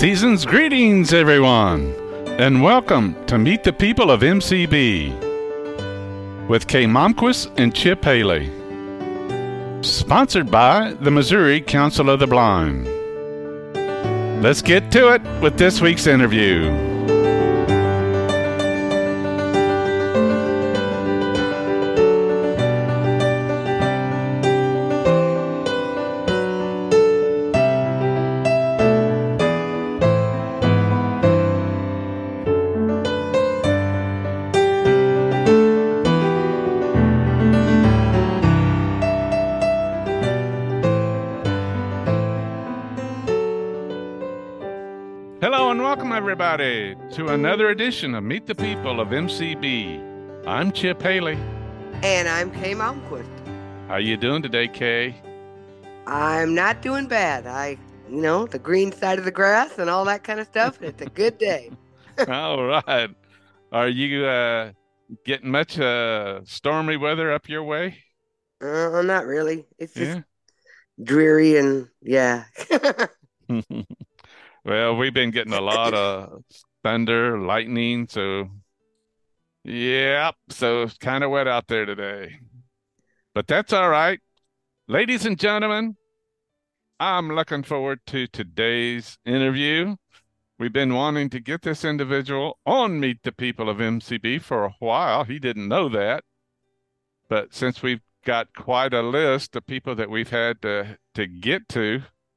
Season's greetings, everyone, and welcome to Meet the People of MCB with Kay Momquist and Chip Haley. Sponsored by the Missouri Council of the Blind. Let's get to it with this week's interview. Everybody to another edition of Meet the People of MCB. I'm Chip Haley. And I'm Kay Momquist. How you doing today, Kay? I'm not doing bad. The green side of the grass and all that kind of stuff. It's a good day. All right. Are you getting much stormy weather up your way? Not really. It's just dreary and yeah. Well, we've been getting a lot of thunder, lightning, so it's kind of wet out there today. But that's all right. Ladies and gentlemen, I'm looking forward to today's interview. We've been wanting to get this individual on Meet the People of MCB for a while. He didn't know that. But since we've got quite a list of people that we've had to get to,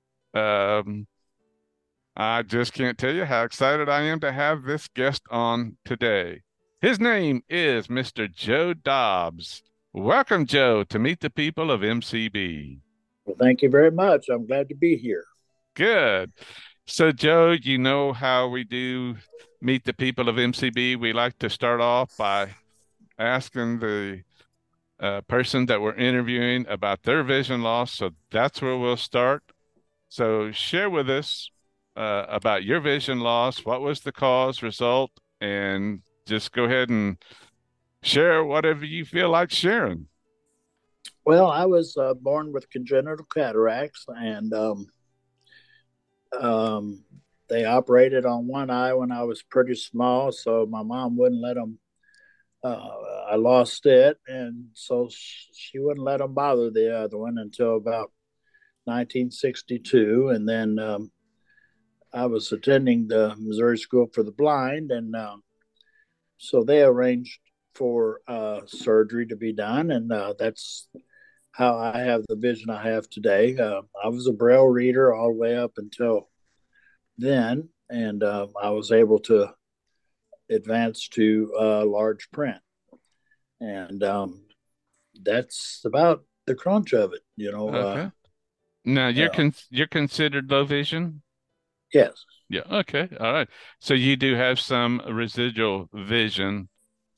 I just can't tell you how excited I am to have this guest on today. His name is Mr. Joe Dobbs. Welcome, Joe, to Meet the People of MCB. Well, thank you very much. I'm glad to be here. Good. So, Joe, you know how we do Meet the People of MCB. We like to start off by asking the person that we're interviewing about their vision loss. So that's where we'll start. So share with us about your vision loss. What was the cause, result, and just go ahead and share whatever you feel like sharing. Well, I was born with congenital cataracts, and they operated on one eye when I was pretty small, so my mom wouldn't let them. I lost it, and so she wouldn't let them bother the other one until about 1962, and then I was attending the Missouri School for the Blind, and so they arranged for surgery to be done, and that's how I have the vision I have today. I was a Braille reader all the way up until then, and I was able to advance to large print, and that's about the crunch of it, Okay. Now you're considered low vision? Yes. Yeah. Okay. All right. So you do have some residual vision.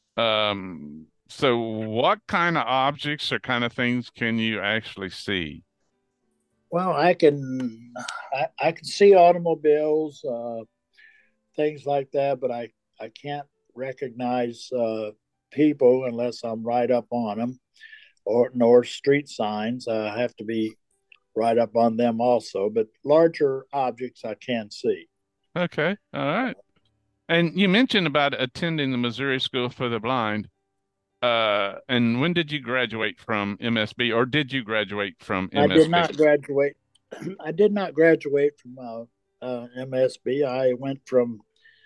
So what kind of objects or kind of things can you actually see? Well, I can see automobiles, things like that, but I can't recognize people unless I'm right up on them, nor street signs. I have to be right up on them also, but larger objects I can see. Okay. All right. And you mentioned about attending the Missouri School for the Blind. And when did you graduate from MSB, or did you graduate from MSB? I did not graduate. I did not graduate from MSB. I went from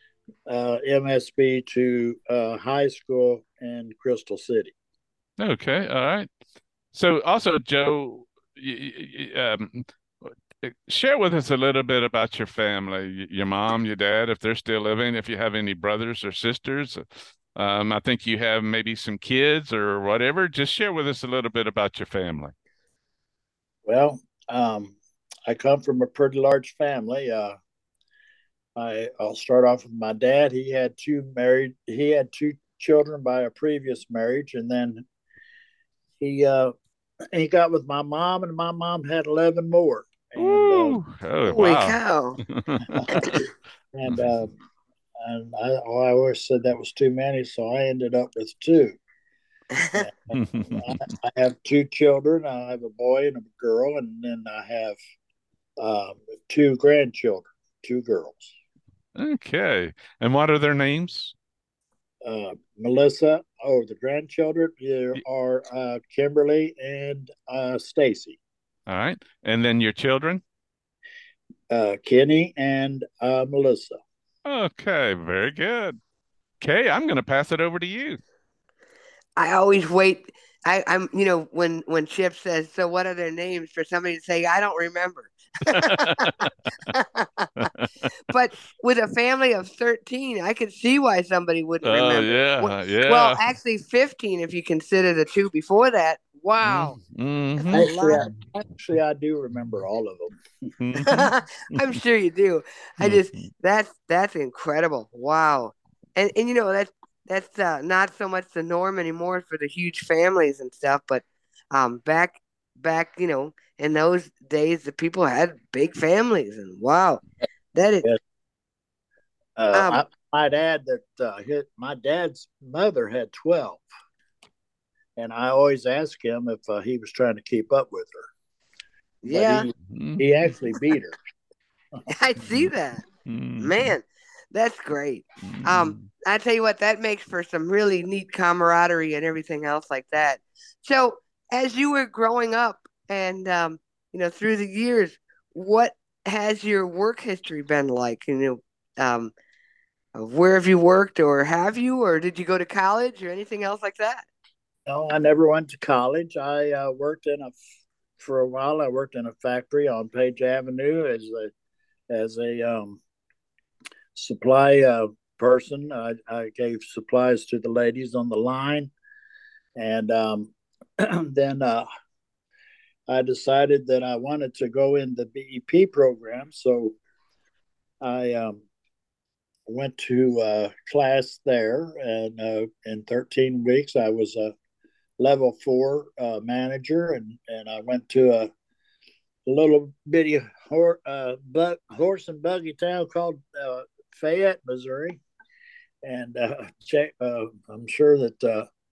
MSB to high school in Crystal City. Okay. All right. So also, Joe, share with us a little bit about your family, your mom, your dad, if they're still living, if you have any brothers or sisters. I think you have maybe some kids or whatever. Just share with us a little bit about your family. Well, I come from a pretty large family. I'll start off with my dad. He had two children by a previous marriage, and then he got with my mom, and my mom had 11 more. And, oh, holy cow! and I always said that was too many, so I ended up with two. I have two children. I have a boy and a girl, and then I have two grandchildren. two girls. Okay. And what are their names? Melissa, the grandchildren there are Kimberly and Stacy. All right. And then your children? Kenny and Melissa. Okay, very good. Okay, I'm going to pass it over to you. I always wait. I'm, when Chip says, "So what are their names?" for somebody to say, "I don't remember." But with a family of 13, I could see why somebody wouldn't Oh, remember. yeah, Well, yeah. actually, 15 if you consider the two before that. Wow, that's a Mm-hmm. Actually, lot. I do remember all of Mm-hmm. I'm sure you do. I just Mm-hmm. that's incredible. Wow. And that's not so much the norm anymore for the huge families and stuff, but back in those days the people had big families and wow. That is them. um I might add that my dad's mother had 12, and I always asked him if he was trying to keep up with her, but yeah, he actually beat her. I see that. Mm-hmm. Man, that's great. Mm-hmm. I tell you what, that makes for some really neat camaraderie and everything else like that. So, as you were growing up and through the years, what has your work history been like? Where have you worked, or have you, or did you go to college, or anything else like that? No, I never went to college. I worked for a while. I worked in a factory on Page Avenue as a supply person. I gave supplies to the ladies on the line, and then I decided that I wanted to go in the BEP program. So I went to class there, and in 13 weeks, I was a level 4 manager, and I went to a little bitty horse and buggy town called Fayette, Missouri. And I'm sure that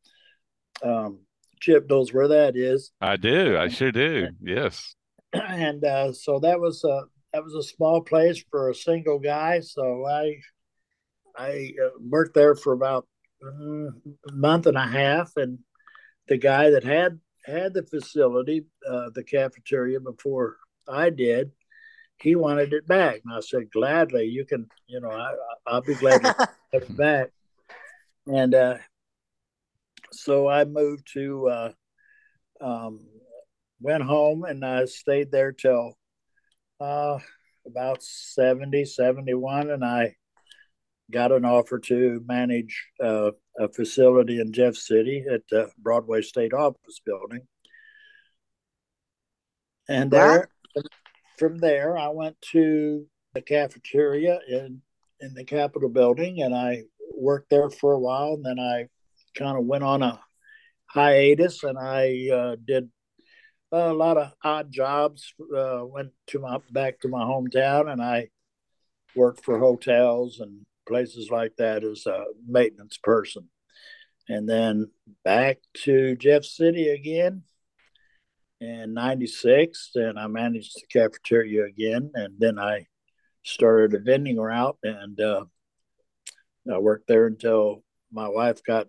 Chip knows where that is. I do. I sure do. Yes. And so that was a small place for a single guy. So I worked there for about a month and a half, and the guy that had the facility, the cafeteria before I did, he wanted it back, and I said gladly, you can, I'll be glad to have it back. And so I moved to um, went home, and I stayed there till uh, about 70, 71, and I got an offer to manage a facility in Jeff City at the Broadway State Office Building. And Wow. from there, I went to the cafeteria in the Capitol Building, and I worked there for a while. And then I kind of went on a hiatus, and I did a lot of odd jobs. Went to my back to my hometown, and I worked for hotels and places like that as a maintenance person. And then back to Jeff City again in 96, and I managed the cafeteria again. And then I started a vending route, and I worked there until my wife got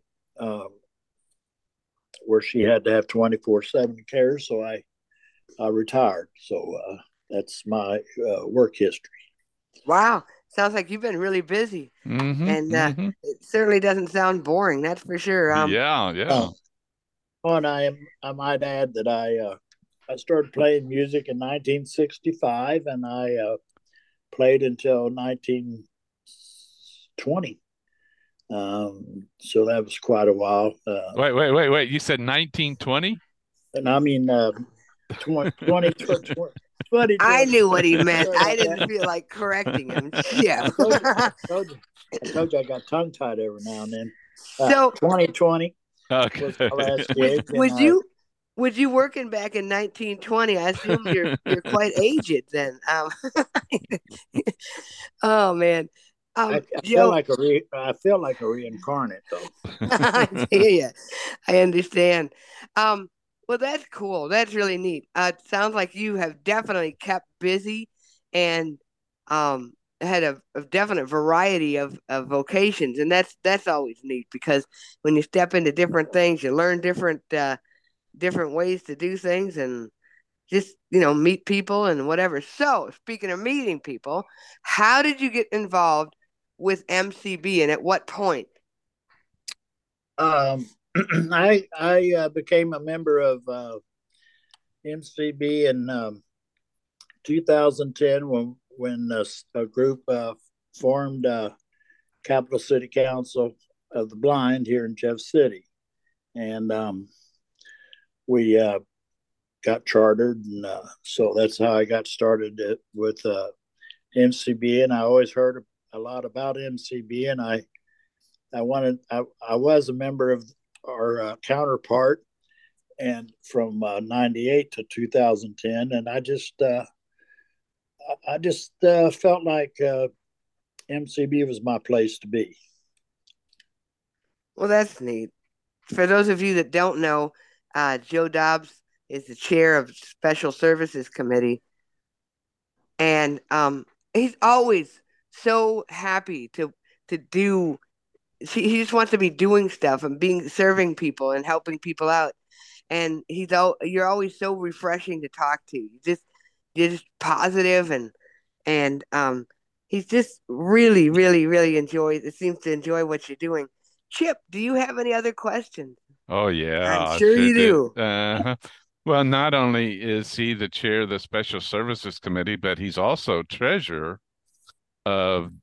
where she had to have 24/7 care. So I retired. So that's my work history. Wow. Sounds like you've been really busy. Mm-hmm. And Mm-hmm. it certainly doesn't sound boring, that's for sure. Yeah, yeah. And I might add that I started playing music in 1965, and I played until 1920. So that was quite a while. Wait. You said 1920? And I mean, 20, 20, I 20. knew what he meant. Sorry I about didn't that. feel like correcting him. Yeah. I told you I got tongue tied every now and then. So 2020 was Okay. my last was gig, and was you was you working back in 1920? I assume you're quite aged then. Oh man. I feel Joe, like I feel like a reincarnate though. I hear you. I understand. Um, well, that's cool. That's really neat. It sounds like you have definitely kept busy, and um, had a definite variety of vocations, and that's always neat because when you step into different things, you learn different ways to do things, and just meet people and whatever. So speaking of meeting people, how did you get involved with MCB, and at what point? Um, I became a member of MCB in 2010 when a group formed Capital City Council of the Blind here in Jeff City, and we got chartered, and so that's how I got started with MCB. And I always heard a lot about MCB, and I was a member of our counterpart, and from '98 to 2010, and I just felt like MCB was my place to be. Well, that's neat. For those of you that don't know, Joe Dobbs is the chair of Special Services Committee, and he's always so happy to do. He just wants to be doing stuff and being serving people and helping people out. And you're always so refreshing to talk to. You're just positive, and he's just really, really, really enjoys. It seems to enjoy what you're doing. Chip, do you have any other questions? Oh yeah, I'm I sure sure you do. do. Well, not only is he the chair of the Special Services Committee, but he's also treasurer of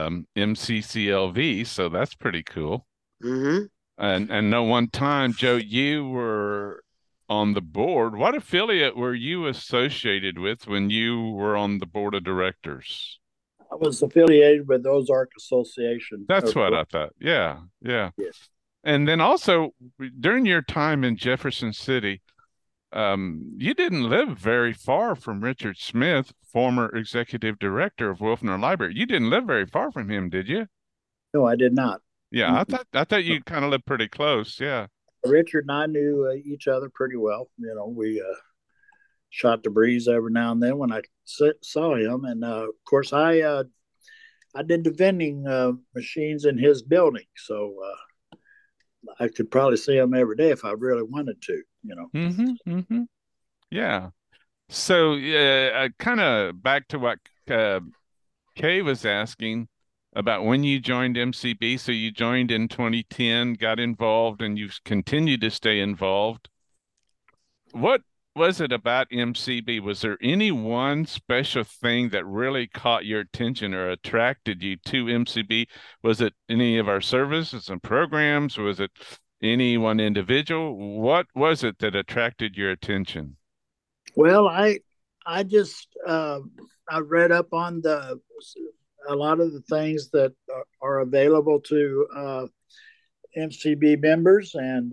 MCCLV, so that's pretty cool. Mm-hmm. And no one time, Joe, you were on the board. What affiliate were you associated with when you were on the board of directors? I was affiliated with Ozark Association. That's what I thought. Yeah, yeah. Yeah. And then also during your time in Jefferson City, you didn't live very far from Richard Smith, former executive director of Wolfner Library. You didn't live very far from him, did you? No, I did not. Yeah, I thought you kind of lived pretty close. Yeah. Richard and I knew each other pretty well. We shot the breeze every now and then when I saw him, and of course I did the vending machines in his building, so I could probably see him every day if I really wanted to. Mm-hmm. Yeah. So, yeah, kind of back to what Kay was asking about when you joined MCB. So you joined in 2010, got involved, and you've continued to stay involved. What was it about MCB? Was there any one special thing that really caught your attention or attracted you to MCB? Was it any of our services and programs? Was it any one individual? What was it that attracted your attention? Well, I just I read up on a lot of the things that are available to MCB members, and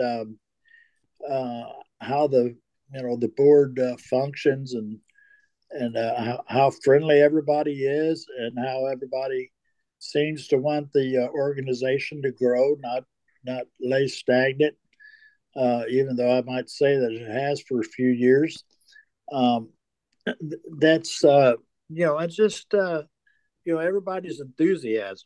how the board functions, and how friendly everybody is, and how everybody seems to want the organization to grow, not lay stagnant. Even though I might say that it has for a few years. Um, that's it's just everybody's enthusiasm.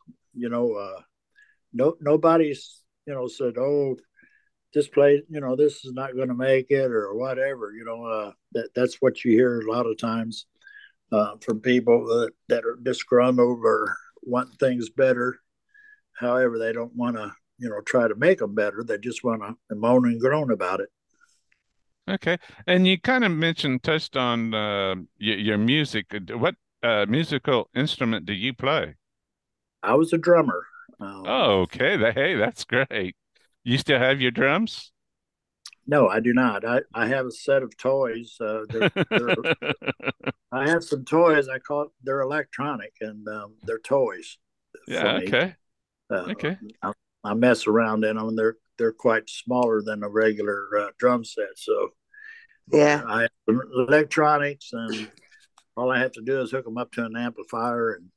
Nobody's said, oh, this place, this is not going to make it or whatever. That's what you hear a lot of times from people that are disgruntled or want things better. However, they don't want to try to make them better. They just want to moan and groan about it. Okay. And you kind of touched on your music. What musical instrument do you play? I was a drummer. Oh, okay. Hey, that's great. You still have your drums? No, I do not. I have a set of toys. I have some toys. They're electronic, and they're toys for Yeah, me. okay. Uh, Okay. I mess around in them. They're quite smaller than a regular drum set. So Yeah. I have some electronics, and all I have to do is hook them up to an amplifier, and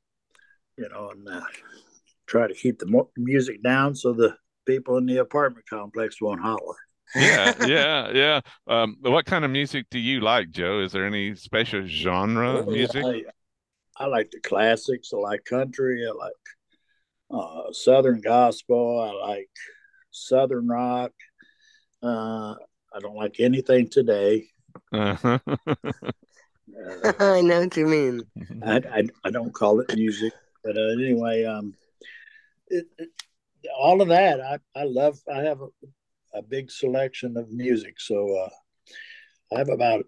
try to keep the music down so the people in the apartment complex won't holler. Yeah, yeah, yeah. What kind of music do you like, Joe? Is there any special genre of music? I like the classics. I like country. I like Southern gospel. I like Southern rock. I don't like anything today. Uh-huh. I know what you mean. I don't call it music, but anyway, it, all of that I love. I have a big selection of music, so I have about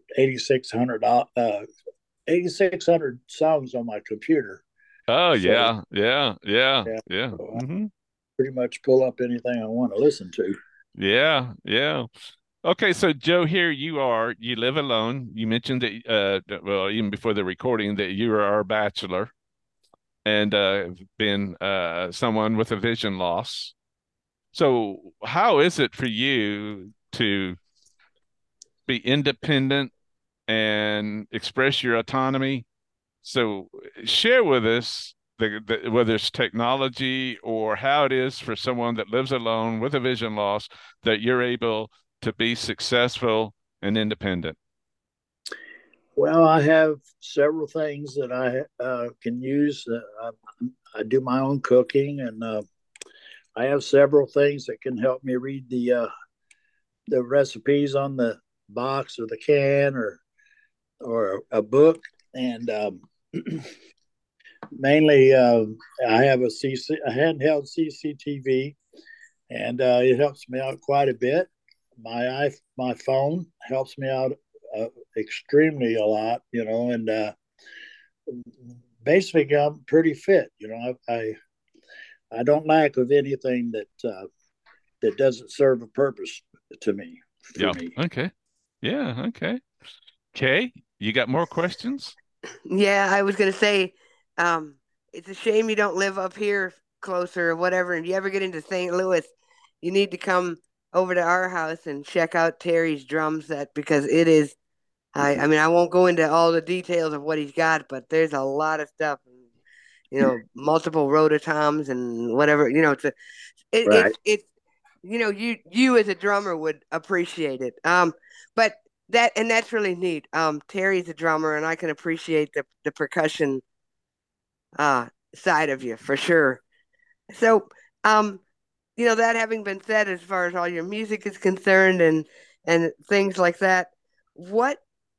8,600 songs on my computer. Oh So yeah, yeah, yeah, yeah, yeah. so I Hmm. pretty much pull up anything I want to listen to. Yeah, yeah. Okay, so Joe, here you are. You live alone. You mentioned well, even before the recording, that you are a bachelor and been someone with a vision loss. So, how is it for you to be independent and express your autonomy? So, share with us whether it's technology or how it is for someone that lives alone with a vision loss that you're able to be successful and independent. Well, I have several things that I can use. I do my own cooking, and I have several things that can help me read the recipes on the box or the can or a book. And mainly, I have a handheld CCTV, and it helps me out quite a bit. My phone helps me out extremely a lot, and basically I'm pretty fit. I don't lack of anything that doesn't serve a purpose to me for Yeah. me. Okay. Yeah. Okay. Kay, you got more questions? Yeah, I was gonna say, um, it's a shame you don't live up here closer or whatever. And you ever get into St. Louis, you need to come over to our house and check out Terry's drum set because it is. I mean, I won't go into all the details of what he's got, but there's a lot of stuff. Multiple rototoms and whatever. Right. It's you as a drummer would appreciate it. But that's really neat. Terry's a drummer, and I can appreciate the percussion side of you for sure. So, um, that having been said, as far as all your music is concerned and things like that, what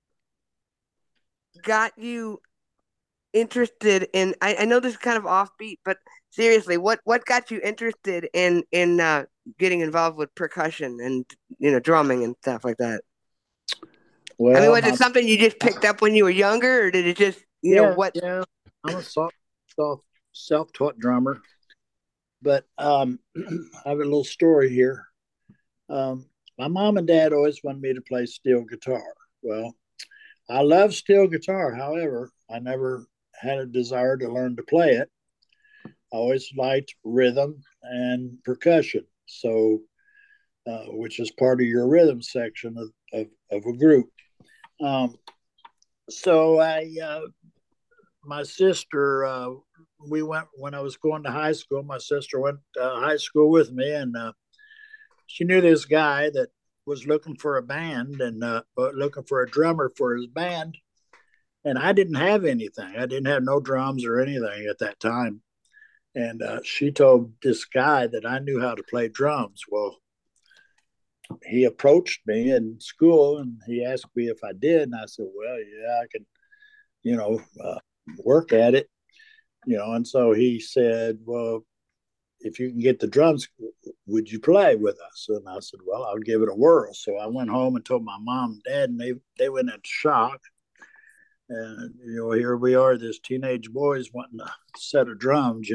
got you interested in? I know this is kind of offbeat, but seriously, what got you interested in getting involved with percussion and drumming and stuff like that? I mean, Well, was it something you just picked up when you were younger, or did it just yeah, what? yeah. I'm a self-taught drummer, but I have a little story here. My mom and dad always wanted me to play steel guitar. Well, I love steel guitar. However, I never had a desire to learn to play it. I always liked rhythm and percussion. So, which is part of your rhythm section of a group. Um, so my sister, we went when I was going to high school. My sister went to high school with me, and she knew this guy that was looking for a band and looking for a drummer for his band. And I didn't have anything. I didn't have no drums or anything at that time. And she told this guy that I knew how to play drums. Well, he approached me in school and he asked me if I did. And I said, well, yeah, I can, you know, uh, work at it, And so he said, well, if you can get the drums, would you play with us? And I said, well, I'll give it a whirl. So I went home and told my mom and dad, and they went into shock. And here we are, this teenage boys wanting a set of drums,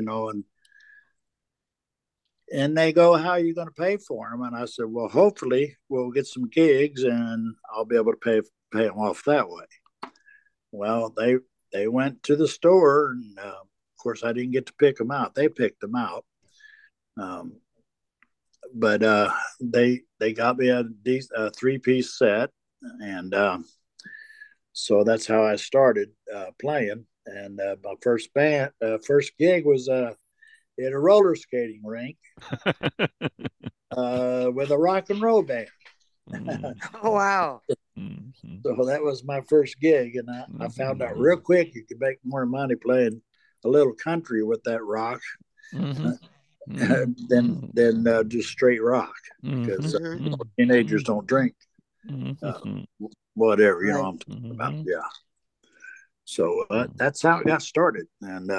and they go, "How are you going to pay for them?" And I said, "Well, hopefully we'll get some gigs, and I'll be able to pay them off that way." Well, they went to the store, and of course, I didn't get to pick them out. They picked them out, um, but they got me a 3-piece set, and so that's how I started playing. And my first gig was at a roller skating rink with a rock and roll band. Oh, wow. Mhm. So that was my first gig, and I found out real Mhm. quick you could make more money playing a little country with that rock Mhm. than just straight rock, because Hmm. teenagers don't drink uh, Mhm. whatever Right. I'm talking about. Mhm. Yeah. So that's how it got started, and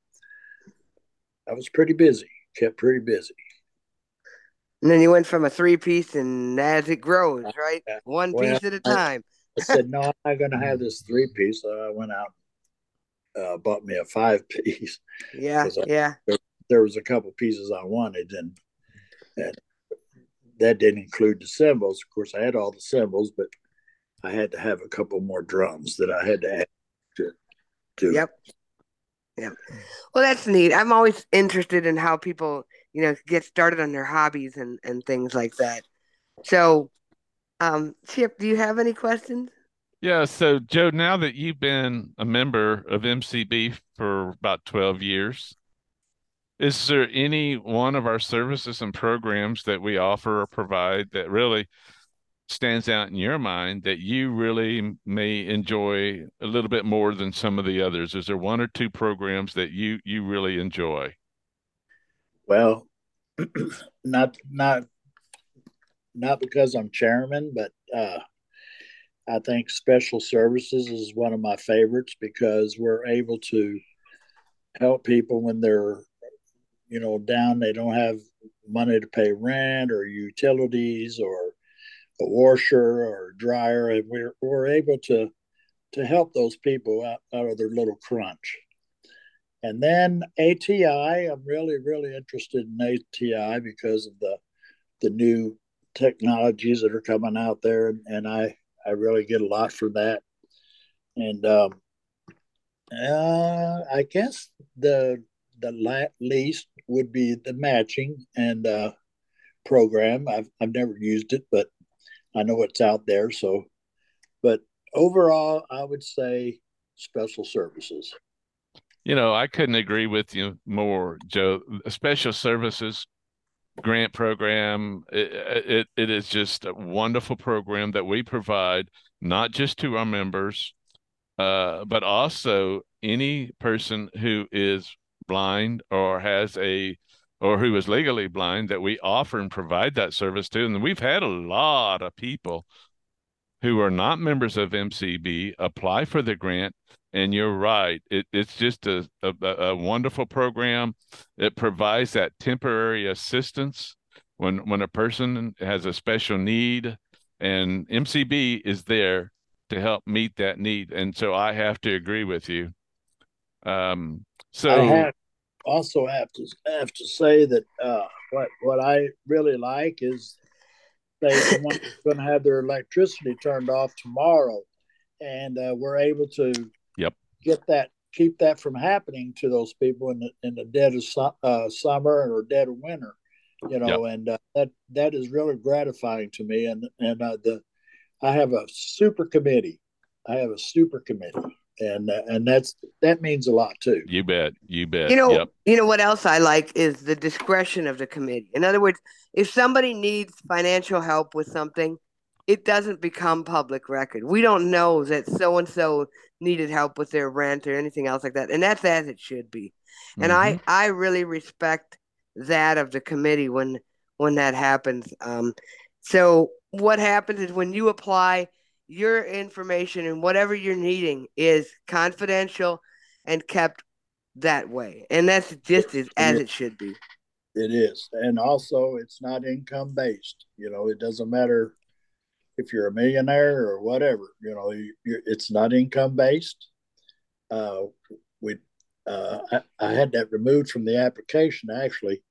I was pretty busy, kept pretty busy. And then you went from a three-piece, and as it grows, Uh, right? One well, piece at a time. I said no, I'm not going to have this 3 piece. So I went out, bought me a 5 piece Yeah, because yeah. there was a couple pieces I wanted, and that didn't include the cymbals. Of course, I had all the cymbals, but I had to have a couple more drums that I had to add to it. Yep. Yep. Well, that's neat. I'm always interested in how people, get started on their hobbies and things like that. So, Chip, do you have any questions? Yeah, so Joe, now that you've been a member of MCB for about 12 years, is there any one of our services and programs that we offer or provide that really stands out in your mind that you really may enjoy a little bit more than some of the others? Is there one or two programs that you really enjoy? Well, not not because I'm chairman, but I think special services is one of my favorites because we're able to help people when they're down. They don't have money to pay rent or utilities or a washer or a dryer, and we're able to help those people out of their little crunch. And then ATI, I'm really interested in ATI because of the new technologies that are coming out there, and I really get a lot from that. And I guess the least would be the matching and program. I've never used it, but I know it's out there. So, but overall, I would say special services. I couldn't agree with you more, Joe. Special services grant program, it is just a wonderful program that we provide not just to our members, but also any person who is blind or who is legally blind that we offer and provide that service to. And we've had a lot of people who are not members of MCB apply for the grant. And you're right. It's just a wonderful program. It provides that temporary assistance when a person has a special need, and MCB is there to help meet that need. And so I have to agree with you. Um, I so, have also have to say that what I really like is, say, someone's going to have their electricity turned off tomorrow, and we're able to yep, keep that from happening to those people in the dead of summer or dead of winter. yep. And that is really gratifying to me. And the I have a super committee. I have a super committee, and that means a lot too. You bet, you bet. You know, Yep. you know what else I like is the discretion of the committee. In other words, if somebody needs financial help with something, it doesn't become public record. We don't know that so and so needed help with their rent or anything else like that, and that's as it should be. And Hmm. I really respect that of the committee when that happens. So what happens is when you apply, your information and whatever you're needing is confidential and kept that way. And that's just as it should be. It is, and also it's not income based. It doesn't matter if you're a millionaire or whatever. It's not income based. Uh, we I had that removed from the application actually,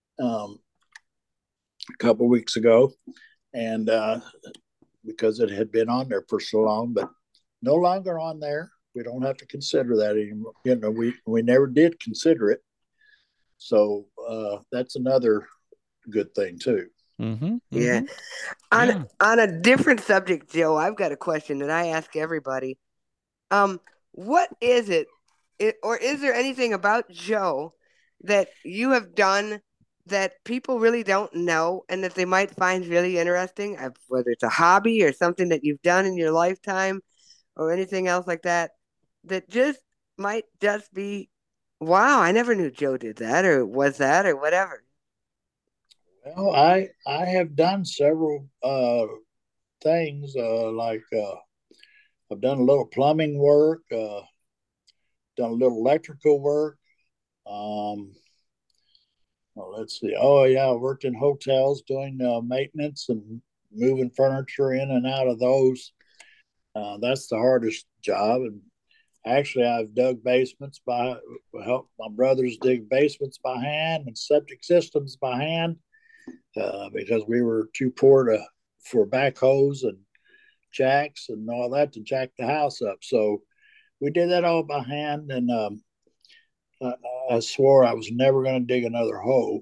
a couple of weeks ago, and because it had been on there for so long, but no longer on there. We don't have to consider that anymore. We never did consider it, so that's another good thing too. Hmm. Yeah. Hmm. On Yeah. on a different subject, Joe, I've got a question that I ask everybody. Um, what is it, or is there anything about Joe that you have done that people really don't know and that they might find really interesting, whether it's a hobby or something that you've done in your lifetime or anything else like that, that just might just be, wow, I never knew Joe did that or was that or whatever. Well, I have done several things I've done a little plumbing work, done a little electrical work. Um, well, let's see. Oh yeah, I worked in hotels doing maintenance and moving furniture in and out of those. That's the hardest job. And actually, I've dug basements by helped my brothers dig basements by hand and septic systems by hand because we were too poor to for backhoes and jacks and all that to jack the house up. So we did that all by hand, and I, I swore I was never going to dig another hole.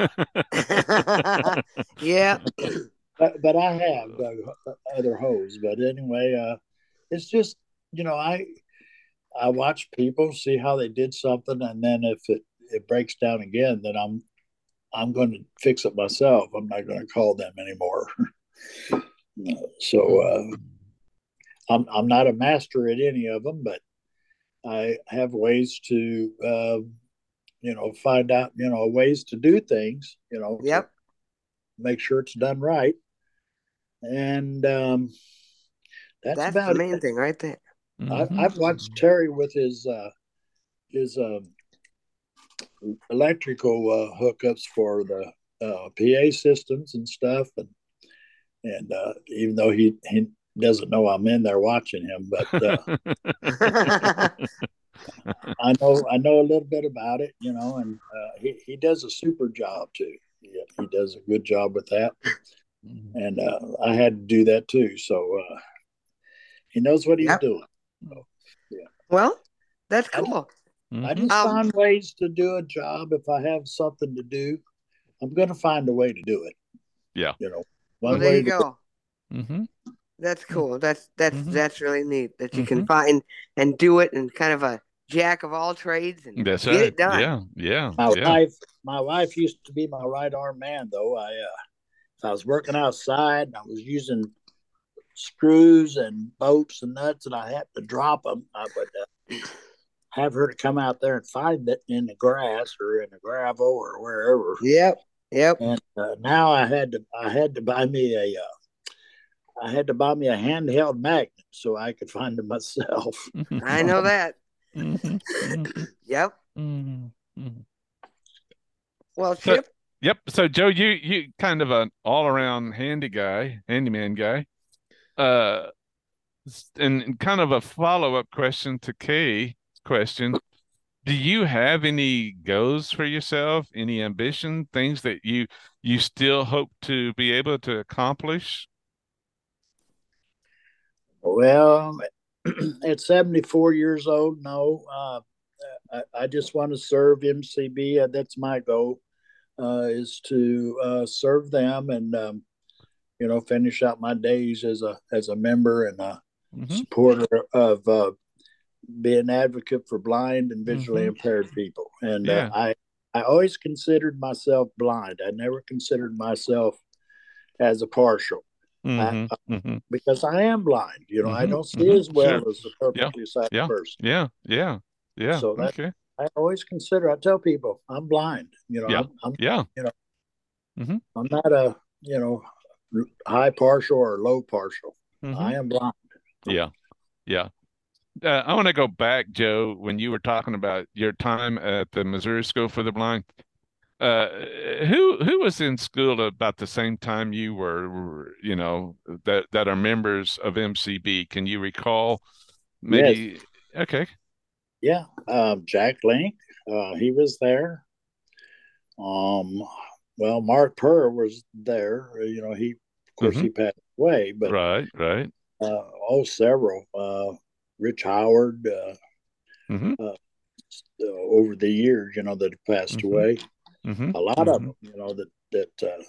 Yeah. But I have dug other holes. But anyway, it's just I watch people see how they did something, and then if it breaks down again, then I'm going to fix it myself. I'm not going to call them anymore. So I'm not a master at any of them, but I have ways to find out ways to do things to Yep. make sure it's done right, and that's That's the about main it. thing right there. I've watched Terry with his electrical hookups for the PA systems and stuff, and even though he doesn't know I'm in there watching him, but I know a little bit about it, and he does a super job too. He does a good job with that, and I had to do that too. So he knows what he's Yep. doing. So, yeah. Well, that's I just, cool. I just find ways to do a job. If I have something to do, I'm going to find a way to do it. Yeah. Well, One there way you to. go. Mm-hmm. That's cool. That's Mm-hmm. that's really neat that you can Mm-hmm. find and do it and kind of a jack of all trades and That's get right. it done. Yeah. Yeah. My Yeah. wife, my wife used to be my right arm man. Though if I was working outside and I was using screws and bolts and nuts and I had to drop them, I would have her to come out there and find it in the grass or in the gravel or wherever. Yep. Yep. And now I had to buy me a handheld magnet so I could find them myself. I know that. Mm-hmm. Yep. Mm-hmm. Well, So, Chip. yep. So, Joe, you kind of an all-around handyman guy. Uh, and kind of a follow-up question to Kay's question. Do you have any goals for yourself, any ambition, things that you still hope to be able to accomplish? Well, at 74 years old, no. I just want to serve MCB. That's my goal, is to serve them and finish out my days as a member and a Mm-hmm. supporter of being an advocate for blind and visually Mm-hmm. impaired people. And Yeah. I always considered myself blind. I never considered myself as a partial. I, Mm-hmm. Mm-hmm. because I am blind. I Mm-hmm. don't see Mm-hmm. as Sure. well as a Yeah. perfectly sighted Yeah. person. Yeah. Yeah. Yeah. So that Okay. I always consider. I tell people I'm blind. Yeah. I'm Yeah. you know Mm-hmm. I'm not a high partial or low partial. Mm-hmm. I am blind. Yeah. Yeah. I want to go back, Joe, when you were talking about your time at the Missouri School for the Blind. Uh, who was in school about the same time you were, that are members of MCB? Can you recall? Yes. Maybe. Okay. Yeah. Jack Link, he was there. Um, well, Mark Purr was there. Of course, Mm-hmm. he passed away, but Right. Right. several. Rich Howard, Mm-hmm. over the years, that have passed Mm-hmm. away. Mm-hmm. A lot of Mm-hmm. them, that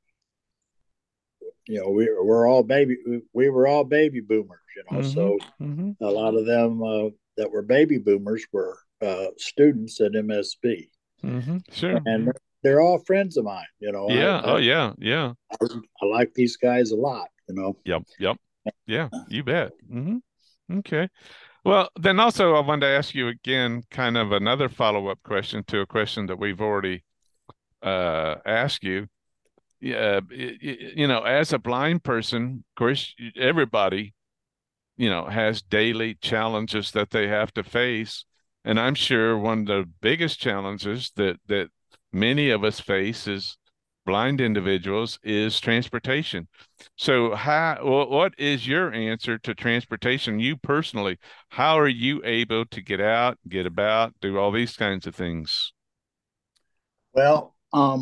we were all baby boomers, Mm-hmm. so Mm-hmm. a lot of them that were baby boomers were students at MSB. Mm-hmm. Sure. And they're all friends of mine. You know, Yeah. Oh, yeah. Yeah. I like these guys a lot. You know. Yep. Yep. Yeah. You bet. Okay. Well, then also I wanted to ask you again, kind of another follow-up question to a question that we've already asked you. Yeah, as a blind person, of course, everybody, has daily challenges that they have to face. And I'm sure one of the biggest challenges that many of us face as blind individuals is transportation. So what is your answer to transportation? You personally, how are you able to get out, get about, do all these kinds of things? Well,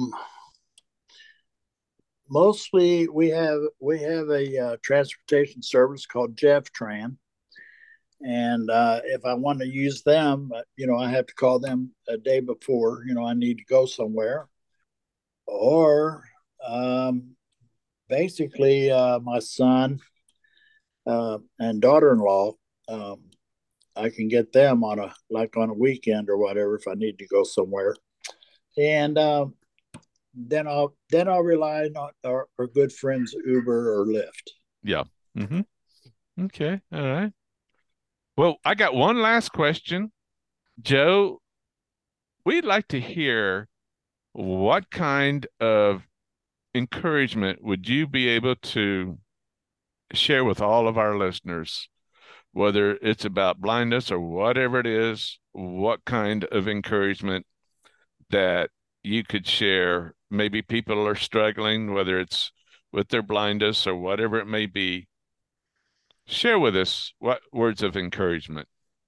mostly we have a transportation service called JeffTran, and if I want to use them, I have to call them a day before. I need to go somewhere, or um, basically my son and daughter-in-law. Um, I can get them on a weekend or whatever if I need to go somewhere, and then I'll rely on our good friends Uber or Lyft. Yeah. hmm Okay. All right. Well, I got one last question. Joe, we'd like to hear what kind of encouragement would you be able to share with all of our listeners, whether it's about blindness or whatever it is, what kind of encouragement that you could share? Maybe people are struggling, whether it's with their blindness or whatever it may be. Share with us what words of encouragement.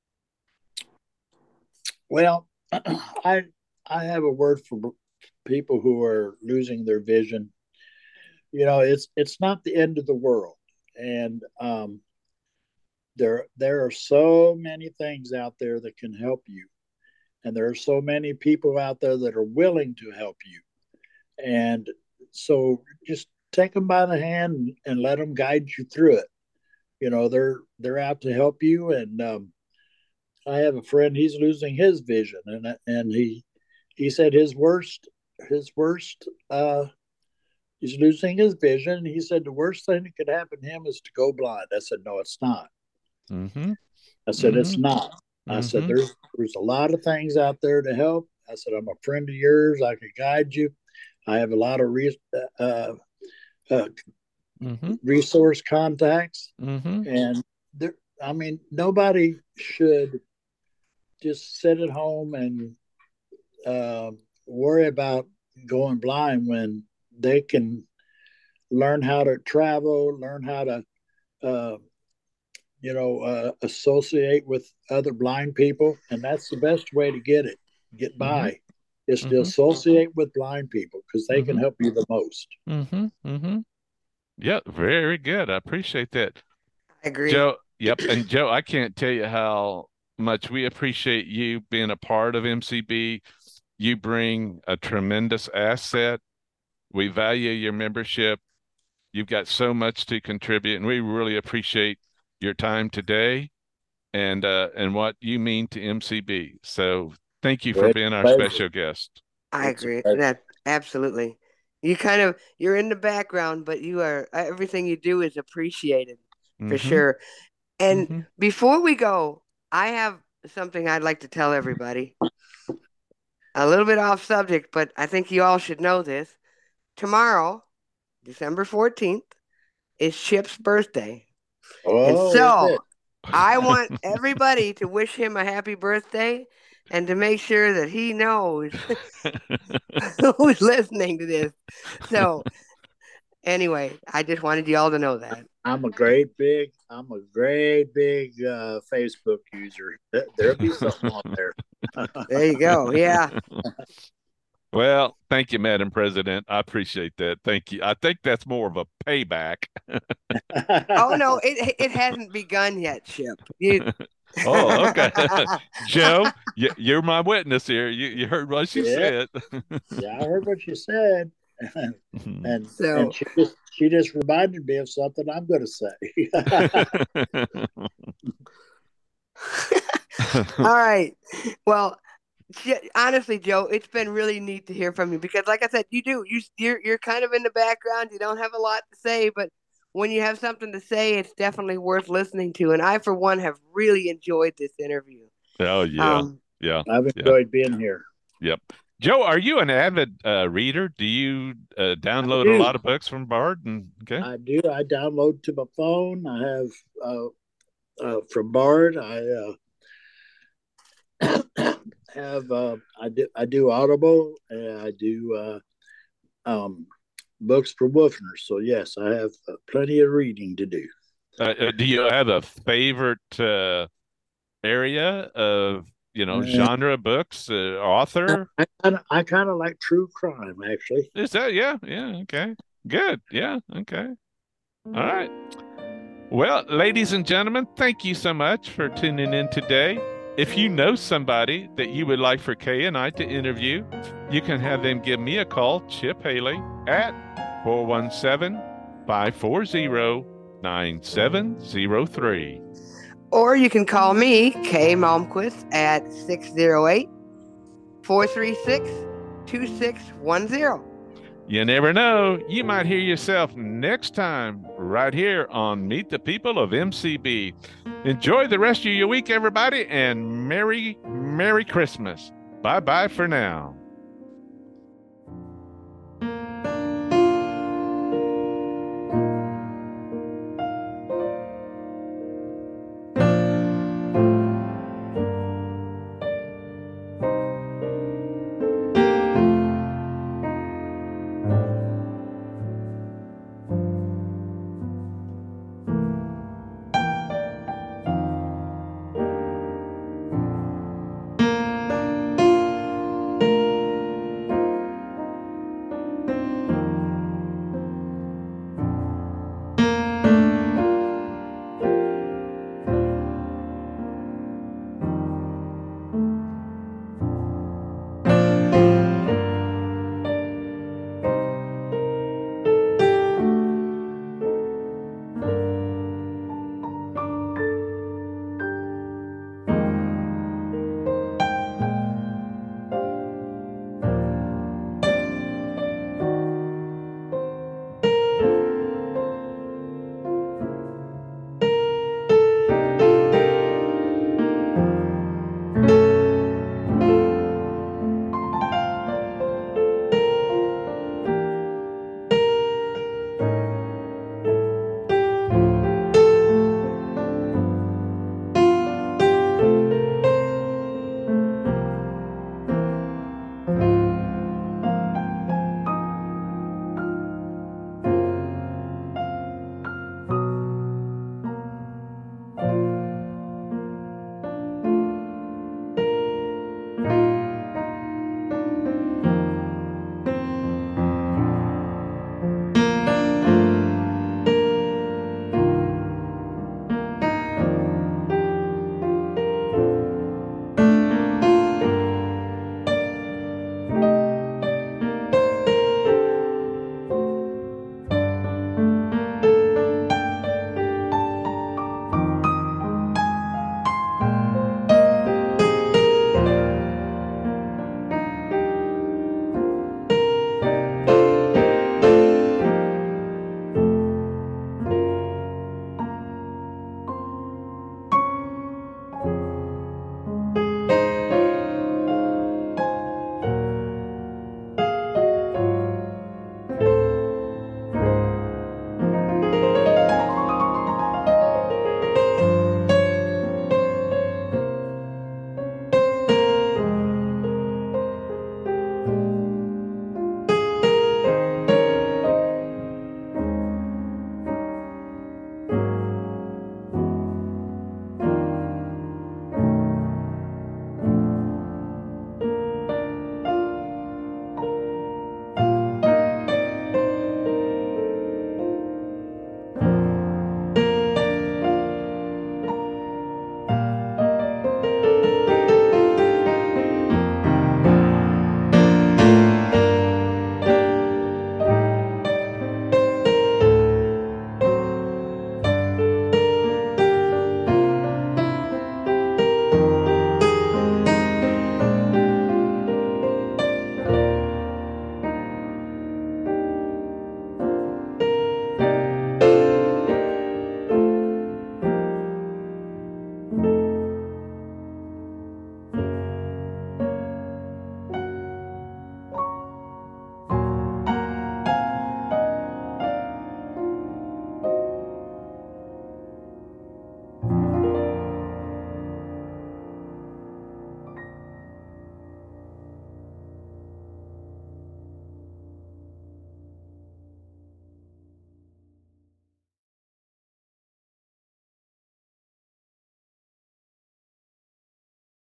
Well, I I have a word for people who are losing their vision. It's not the end of the world, and there are so many things out there that can help you, and there are so many people out there that are willing to help you, and so just take them by the hand and let them guide you through it. They're out to help you, and I have a friend. He's losing his vision, and he said his worst he's losing his vision. He said the worst thing that could happen to him is to go blind. I said, no, it's not. Mm-hmm. I said, it's Mm-hmm. not. I said, Mm-hmm. there's a lot of things out there to help. I said, I'm a friend of yours. I could guide you. I have a lot of uh, Mm-hmm. resource contacts, Mm-hmm. and there. I mean, nobody should just sit at home and uh, worry about going blind when they can learn how to travel, learn how to uh, associate with other blind people, and that's the best way to get Mm-hmm. by, is to Mm-hmm. associate with blind people because they can Mm-hmm. help you the most. Mm-hmm. Mm-hmm. Yeah, very good. I appreciate that. I agree. Joe, yep. And Joe, I can't tell you how much we appreciate you being a part of MCB. You bring a tremendous asset. We value your membership. You've got so much to contribute, and we really appreciate your time today and what you mean to MCB. So thank you for Well, it's being a our pleasure. special guest. I It's a agree. pleasure. That absolutely. You're in the background, but you are everything you do is appreciated for Mm-hmm. sure. And Mm-hmm. before we go, I have something I'd like to tell everybody. A little bit off subject, but I think you all should know this. Tomorrow, December 14th, is Chip's birthday. And Oh, is it? so I want everybody to wish him a happy birthday and to make sure that he knows who's listening to this. So, anyway, I just wanted you all to know that. I'm a great big Facebook user. There'll be something on there. There you go. Yeah. Well, thank you, Madam President. I appreciate that. Thank you. I think that's more of a payback. Oh no, it hasn't begun yet, Chip. You. Oh, okay. Joe, you're my witness here. You heard what she Yeah, said. yeah, I heard what you said, and So, she just reminded me of something I'm going to say. all right. Well, Honestly, Joe, it's been really neat to hear from you because, like I said, you're kind of in the background. You don't have a lot to say, but when you have something to say, it's definitely worth listening to. And I, for one, have really enjoyed this interview. Oh yeah, Um, yeah, I've yeah. enjoyed being here. Yep. Joe, are you an avid reader? Do you I download a do. lot of books from Bard? And okay, I do. I download to my phone. I have from Bard. Have I do Audible and I do books for Wolfner. So yes, I have plenty of reading to do. do you have a favorite area of Uh, genre books, author? I kind of like true crime actually. Is that yeah, okay. Good. Yeah, okay. All right. Well, ladies and gentlemen, thank you so much for tuning in today. If you know somebody that you would like for Kay and I to interview, you can have them give me a call, Chip Haley, at 417-540-9703. or you can call me, Kay Malmquist, at 608-436-2610. You never know. You might hear yourself next time right here on Meet the People of MCB. Enjoy the rest of your week, everybody, and Merry Christmas. Bye-bye for now.